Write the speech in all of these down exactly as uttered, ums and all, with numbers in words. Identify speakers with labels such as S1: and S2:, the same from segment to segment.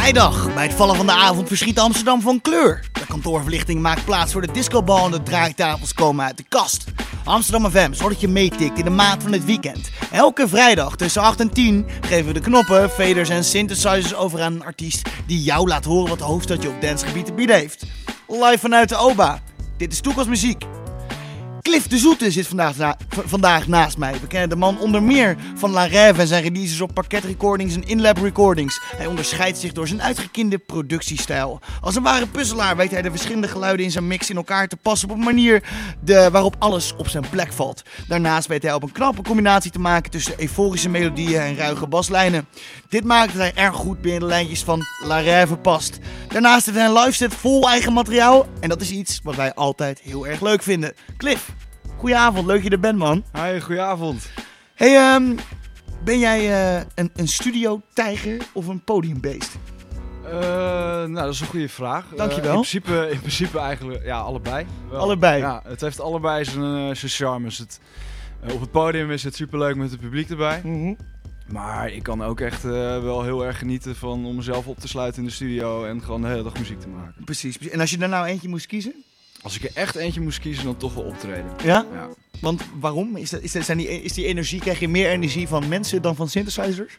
S1: Vrijdag, bij het vallen van de avond, verschiet Amsterdam van kleur. De kantoorverlichting maakt plaats voor de discobal en de draaitafels komen uit de kast. Amsterdam F M zorgt dat je meetikt in de maand van het weekend. Elke vrijdag tussen acht en tien geven we de knoppen, faders en synthesizers over aan een artiest die jou laat horen wat de hoofdstadje op dancegebied te bieden heeft. Live vanuit de O B A. Dit is Toekomstmuziek. Cliff de Zoete zit vandaag, na, v- vandaag naast mij. We kennen de man onder meer van La Rêve en zijn releases op Parket Recordings en InLab Recordings. Hij onderscheidt zich door zijn uitgekende productiestijl. Als een ware puzzelaar weet hij de verschillende geluiden in zijn mix in elkaar te passen op een manier de, waarop alles op zijn plek valt. Daarnaast weet hij op een knappe combinatie te maken tussen euforische melodieën en ruige baslijnen. Dit maakt dat hij erg goed binnen de lijntjes van La Rêve past. Daarnaast heeft hij een live set vol eigen materiaal en dat is iets wat wij altijd heel erg leuk vinden. Cliff, goedenavond, leuk dat je er bent, man.
S2: Hi, goedenavond.
S1: Hey, um, ben jij uh, een, een studio-tijger of een podiumbeest?
S2: Uh, nou, dat is een goede vraag.
S1: Dankjewel.
S2: Uh, in, principe, in principe eigenlijk, ja, allebei. Wel.
S1: Allebei?
S2: Ja, het heeft allebei zijn, uh, zijn charmes. Het, uh, op het podium is het superleuk met het publiek erbij.
S1: Mm-hmm.
S2: Maar ik kan ook echt uh, wel heel erg genieten van om mezelf op te sluiten in de studio en gewoon de hele dag muziek te maken.
S1: Precies. En als je er nou eentje moest kiezen?
S2: Als ik er echt eentje moest kiezen, dan toch wel optreden.
S1: Ja?
S2: Ja.
S1: Want waarom? Is, dat, is, dat, zijn die, is die energie, krijg je meer energie van mensen dan van synthesizers?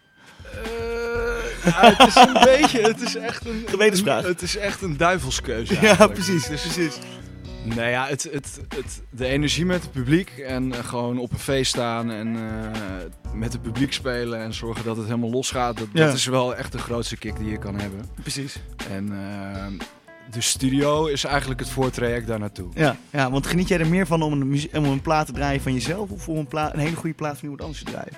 S2: Uh, ja, het is een beetje, het is echt een...
S1: Gewetensvraag.
S2: Een, het is echt een duivelskeuze
S1: Ja,
S2: eigenlijk.
S1: precies.
S2: Het is,
S1: precies.
S2: Nou ja, het, het, het, de energie met het publiek en uh, gewoon op een feest staan en uh, met het publiek spelen en zorgen dat het helemaal losgaat. Dat,
S1: Ja.
S2: dat is wel echt de grootste kick die je kan hebben.
S1: Precies.
S2: En uh, de studio is eigenlijk het voortraject daar naartoe.
S1: Ja, ja, want geniet jij er meer van om een, muzie- om een plaat te draaien van jezelf of om een, pla- een hele goede plaat van iemand anders te draaien?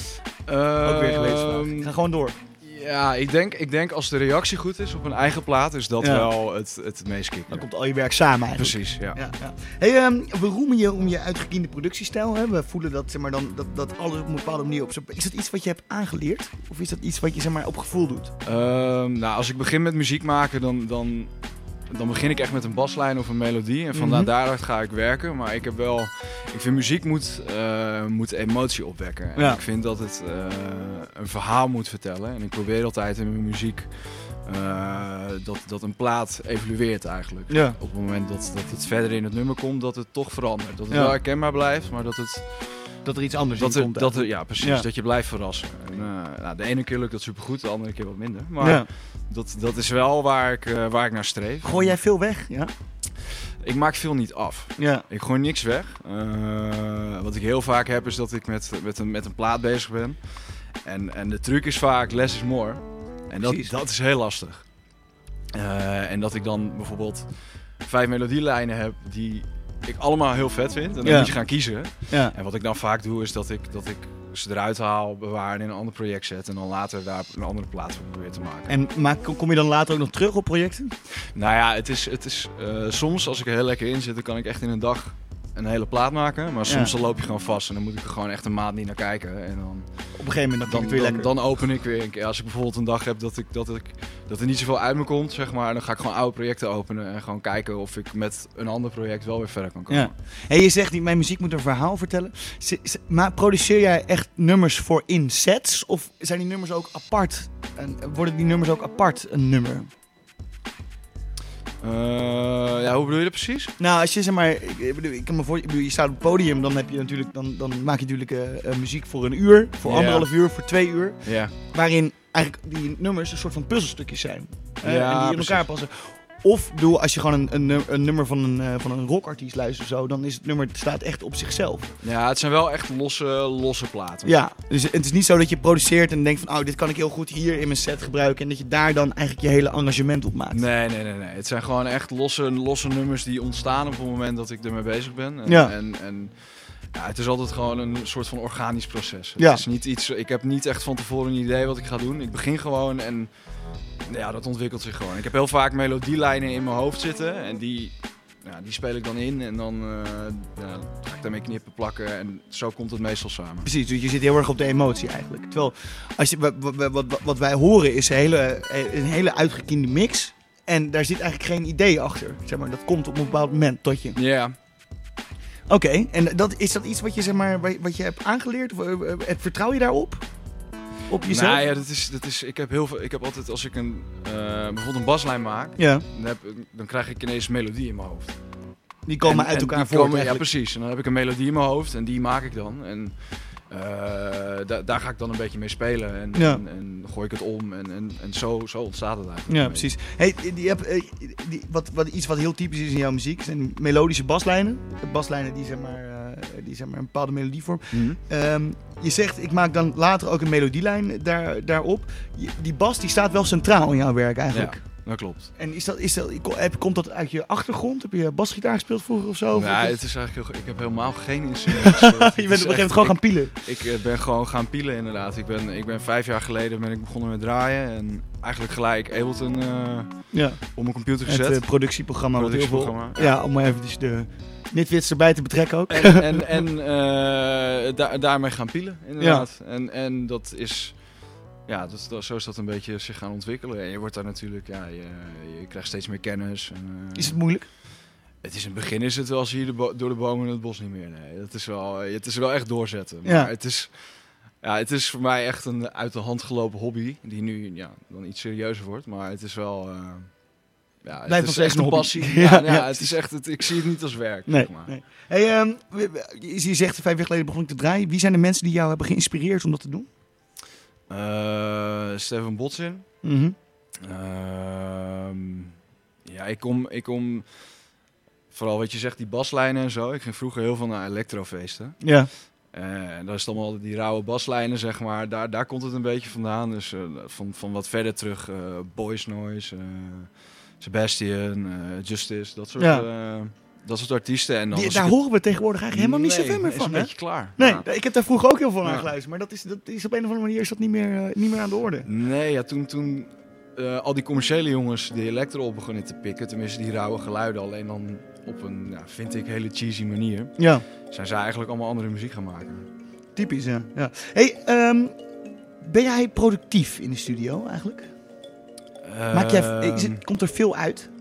S2: Uh,
S1: Ook weer gewetensvraag. Ik ga gewoon door.
S2: Ja, ik denk, ik denk als de reactie goed is op een eigen plaat, is dat
S1: Ja.
S2: wel het, het meest kicken.
S1: Dan komt al je werk samen eigenlijk.
S2: Precies, ja.
S1: Ja, ja. Hey, um, we roemen je om je uitgekiende productiestijl. Hè? We voelen dat, zeg maar, dan, dat, dat alles op een bepaalde manier op zijn... Is dat iets wat je hebt aangeleerd? Of is dat iets wat je, zeg maar, op gevoel doet?
S2: Um, nou, als ik begin met muziek maken, dan, dan, dan begin ik echt met een baslijn of een melodie. En van
S1: Mm-hmm.
S2: daaruit ga ik werken. Maar ik heb wel... Ik vind muziek moet, uh, moet emotie opwekken. En
S1: Ja.
S2: ik vind dat het uh, een verhaal moet vertellen. En ik probeer altijd in mijn muziek uh, dat, dat een plaat evolueert eigenlijk.
S1: Ja.
S2: Op het moment dat, dat het verder in het nummer komt, dat het toch verandert. Dat het
S1: Ja.
S2: wel herkenbaar blijft, maar dat het...
S1: Dat er iets anders
S2: Dat
S1: in
S2: er,
S1: komt.
S2: dat er, ja, precies.
S1: Ja.
S2: Dat je blijft verrassen. En, uh, nou, de ene keer lukt dat supergoed, de andere keer wat minder. Maar
S1: Ja.
S2: dat, dat is wel waar ik, uh, waar ik naar streef.
S1: Gooi jij veel weg? Ja.
S2: Ik maak veel niet af.
S1: Ja.
S2: Ik gooi niks weg. Uh, wat ik heel vaak heb is dat ik met, met, een, met een plaat bezig ben. En, en de truc is vaak less is more. En dat,
S1: Precies.
S2: dat is heel lastig. Uh, en dat ik dan bijvoorbeeld vijf melodielijnen heb die ik allemaal heel vet vind. En dan
S1: Ja.
S2: moet je gaan kiezen.
S1: Ja.
S2: En wat ik dan vaak doe is dat ik, dat ik ze eruit haal, bewaar en in een ander project zet. En dan later daar een andere plaat van probeer te maken.
S1: En maar kom je dan later ook nog terug op projecten?
S2: Nou ja, het is, het is uh, soms als ik er heel lekker in zit, dan kan ik echt in een dag een hele plaat maken. Maar soms
S1: Ja.
S2: dan loop je gewoon vast en dan moet ik er gewoon echt een maand niet naar kijken. En dan,
S1: Op een gegeven moment dan,
S2: dan,
S1: het weer
S2: dan,
S1: lekker.
S2: dan open ik weer een keer. Als ik bijvoorbeeld een dag heb dat, ik, dat, ik, dat er niet zoveel uit me komt, zeg maar. Dan ga ik gewoon oude projecten openen en gewoon kijken of ik met een ander project wel weer verder kan komen.
S1: Ja. Hey, je zegt, mijn muziek moet een verhaal vertellen. Z- z- maar produceer jij echt nummers voor in sets? Of zijn die nummers ook apart? En worden die nummers ook apart een nummer?
S2: Uh, ja, hoe bedoel je dat precies?
S1: Nou, als je zeg maar, ik, ik bedoel, ik kan me voor, ik bedoel, je staat op het podium, dan heb je natuurlijk, dan, dan maak je natuurlijk uh, uh, muziek voor een uur, voor
S2: Ja.
S1: anderhalf uur, voor twee uur,
S2: Ja.
S1: waarin eigenlijk die nummers een soort van puzzelstukjes zijn uh,
S2: Ja,
S1: en die in
S2: precies.
S1: elkaar passen. Of bedoel, als je gewoon een, een, nu- een nummer van een, uh, van een rockartiest luistert of zo, dan is het nummer het staat echt op zichzelf.
S2: Ja, het zijn wel echt losse, losse platen.
S1: Ja, dus het is niet zo dat je produceert en denkt van, oh, dit kan ik heel goed hier in mijn set gebruiken en dat je daar dan eigenlijk je hele arrangement op maakt.
S2: Nee, nee, nee, nee. Het zijn gewoon echt losse, losse nummers die ontstaan op het moment dat ik ermee bezig ben. En,
S1: Ja.
S2: en, en ja, het is altijd gewoon een soort van organisch proces. Het
S1: Ja.
S2: is niet iets, ik heb niet echt van tevoren een idee wat ik ga doen. Ik begin gewoon en ja, dat ontwikkelt zich gewoon. Ik heb heel vaak melodielijnen in mijn hoofd zitten en die, ja, die speel ik dan in en dan uh, ja, ga ik daarmee knippen, plakken en zo komt het meestal samen.
S1: Precies, dus je zit heel erg op de emotie eigenlijk. Terwijl, als je, wat, wat, wat, wat wij horen is een hele, een hele uitgekiende mix. En daar zit eigenlijk geen idee achter. Zeg maar, dat komt op een bepaald moment tot je.
S2: Ja.
S1: Oké, okay, en dat, is dat iets wat je, zeg maar, wat je hebt aangeleerd? Of, uh, vertrouw je daarop? op jezelf?
S2: Nou ja, dat is, dat is, ik heb heel veel, ik heb altijd, als ik een, uh, bijvoorbeeld een baslijn maak,
S1: Ja.
S2: dan, heb, dan krijg ik ineens melodie in mijn hoofd.
S1: Die komen
S2: En-
S1: uit
S2: en
S1: elkaar
S2: die
S1: voort
S2: komen- Ja,
S1: eigenlijk.
S2: precies. En dan heb ik een melodie in mijn hoofd en die maak ik dan. En uh, da- daar ga ik dan een beetje mee spelen. En,
S1: Ja.
S2: en, en gooi ik het om en, en, en zo, zo ontstaat het eigenlijk.
S1: Ja, precies. Hey, die heb, eh, die, wat, wat, iets wat heel typisch is in jouw muziek zijn melodische baslijnen. Baslijnen die zeg maar, uh, die zeg maar een bepaalde melodie vormen.
S2: Mhm.
S1: Um, je zegt, ik maak dan later ook een melodielijn daar, daarop. Je- die bas die staat wel centraal in jouw werk eigenlijk.
S2: Ja, dat klopt.
S1: En is dat, is dat, heb- komt dat uit je achtergrond? Heb je basgitaar gespeeld vroeger of zo? Of
S2: Nee,
S1: wat is-
S2: het is eigenlijk heel, ik heb helemaal geen instrumenten gespeeld.
S1: je bent op
S2: Het
S1: een
S2: is
S1: gegeven moment
S2: echt-
S1: gewoon gaan pielen.
S2: Ik, ik eh, ben gewoon gaan pielen inderdaad. Ik ben, ik ben vijf jaar geleden ben ik begonnen met draaien. En eigenlijk gelijk Ableton uh,
S1: Ja,
S2: op mijn computer
S1: het
S2: gezet.
S1: uh, productieprogramma. wat heel veel-
S2: Productieprogramma,
S1: Ja,
S2: ja.
S1: om maar eventjes de nitwits erbij te betrekken ook.
S2: En, en, en uh, da- daarmee gaan pielen, inderdaad. Ja. En, en dat is, ja, dat, dat, zo is dat een beetje zich gaan ontwikkelen. En je wordt daar natuurlijk, ja, je, je krijgt steeds meer kennis. En, uh,
S1: Is het moeilijk?
S2: Het is in het begin is het wel, zie je de bo- door de bomen in het bos niet meer. Nee, dat is wel, het is wel echt doorzetten. Maar
S1: Ja.
S2: het is, ja, het is voor mij echt een uit de hand gelopen hobby, die nu ja, dan iets serieuzer wordt. Maar het is wel... Uh, Ja,
S1: Blijft
S2: het
S1: nog
S2: is
S1: steeds
S2: echt
S1: een
S2: een
S1: hobby.
S2: passie.
S1: Ja,
S2: Ja,
S1: ja,
S2: ja, het is echt, het, ik zie het niet als werk.
S1: Nee.
S2: Zeg maar.
S1: nee. Hey, um, we- we- je je zegt vijf jaar geleden begon ik te draaien. Wie zijn de mensen die jou hebben geïnspireerd om dat te doen?
S2: Uh, Stefan Botsin.
S1: Mm-hmm.
S2: Uh, ja, ik kom, ik kom... Vooral wat je zegt, die baslijnen en zo. Ik ging vroeger heel veel naar electrofeesten.
S1: Ja.
S2: Uh, en daar is dan wel die rauwe baslijnen, zeg maar. Daar, daar komt het een beetje vandaan. Dus uh, van, van wat verder terug, uh, Boys Noise, uh, Sebastian, uh, Justice, dat soort,
S1: Ja.
S2: uh, dat soort artiesten. En dan
S1: Die,
S2: als
S1: daar
S2: ik het-
S1: horen we tegenwoordig eigenlijk helemaal niet
S2: Nee,
S1: zoveel meer
S2: is
S1: van,
S2: een
S1: hè?
S2: beetje klaar.
S1: Nee,
S2: Ja.
S1: ik heb daar vroeger ook heel veel naar
S2: Ja.
S1: geluisterd. Maar dat is, dat is op een of andere manier is dat niet meer, uh, niet meer aan de orde.
S2: Nee, ja, toen, toen uh, al die commerciële jongens die electro op begonnen te pikken, tenminste die rauwe geluiden, alleen dan op een, ja, vind ik, hele cheesy manier,
S1: Ja,
S2: zijn zij eigenlijk allemaal andere muziek gaan maken.
S1: typisch, ja. ja. Hey, um, ben jij productief in de studio eigenlijk? Maak jij, is het, komt er veel uit?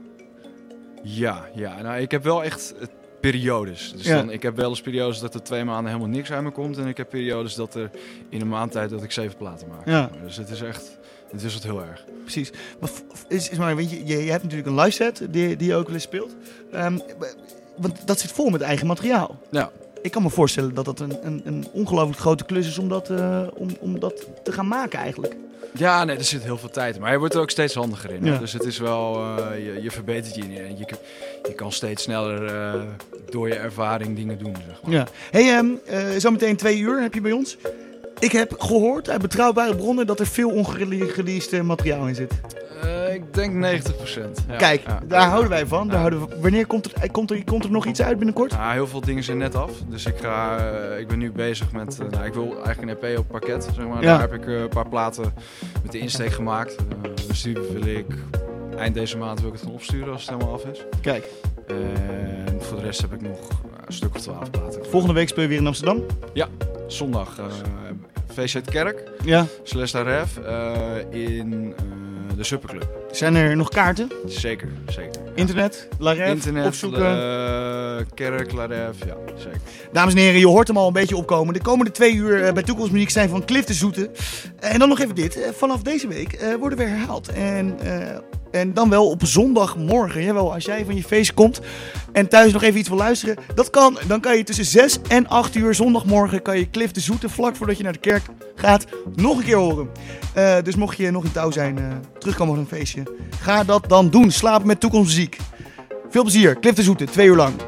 S2: Ja, ja, nou, ik heb wel echt uh, periodes. Dus
S1: Ja.
S2: dan, ik heb wel eens periodes dat er twee maanden helemaal niks uit me komt. En ik heb periodes dat er in een maand tijd dat ik zeven platen maak.
S1: Ja.
S2: Dus het is echt, het is het heel erg.
S1: Precies. Maar f- f- is, is maar, weet je, je, je hebt natuurlijk een live set die, die je ook wel eens speelt. Um, want dat zit vol met eigen materiaal.
S2: Ja.
S1: Ik kan me voorstellen dat dat een, een, een ongelooflijk grote klus is om dat, uh, om, om dat te gaan maken eigenlijk.
S2: Ja, nee, er zit heel veel tijd in. Maar je wordt er ook steeds handiger in. Hè?
S1: Ja.
S2: Dus het is wel, uh, je, je verbetert je in. Je, je kan steeds sneller uh, door je ervaring dingen doen, zeg maar.
S1: Ja. Hey, um, uh, zometeen twee uur heb je bij ons. Ik heb gehoord uit betrouwbare bronnen dat er veel ongereleased materiaal in zit.
S2: Uh, ik denk negentig procent. Ja,
S1: Kijk,
S2: ja,
S1: daar
S2: ja,
S1: houden wij van. Daar
S2: ja.
S1: houden we, wanneer komt er, komt, er, komt er nog iets uit binnenkort?
S2: Ja, heel veel dingen zijn net af. Dus ik, ga, uh, ik ben nu bezig met... Uh, nou, ik wil eigenlijk een E P op pakket, zeg maar.
S1: Ja.
S2: Daar heb ik uh, een paar platen met de insteek gemaakt. Uh, dus die wil ik... Eind deze maand wil ik het gaan opsturen als het helemaal af is.
S1: Kijk,
S2: En voor de rest heb ik nog uh, een stuk of twaalf platen.
S1: volgende week speel je weer in Amsterdam.
S2: Zondag uh, V Z Kerk,
S1: Ja.
S2: Celesta Ref, uh, in uh, de Superclub.
S1: Zijn er nog kaarten?
S2: Zeker, zeker. Ja.
S1: Internet, La Ref,
S2: Internet,
S1: opzoeken.
S2: uh, Kerk, La Ref, ja, zeker.
S1: Dames en heren, je hoort hem al een beetje opkomen. De komende twee uur uh, bij Toekomstmuziek zijn van Cliff de Zoete. Uh, en dan nog even dit. Uh, vanaf deze week uh, worden we herhaald. En, uh, en dan wel op zondagmorgen. Jawel, als jij van je feest komt en thuis nog even iets wil luisteren. Dat kan. Dan kan je tussen zes en acht uur zondagmorgen kan je Cliff de Zoete vlak voordat je naar de kerk gaat nog een keer horen. Uh, dus mocht je nog in touw zijn, uh, terugkomen van een feestje. Ga dat dan doen. Slapen met Toekomstmuziek. Veel plezier. Cliff de Zoete, twee uur lang.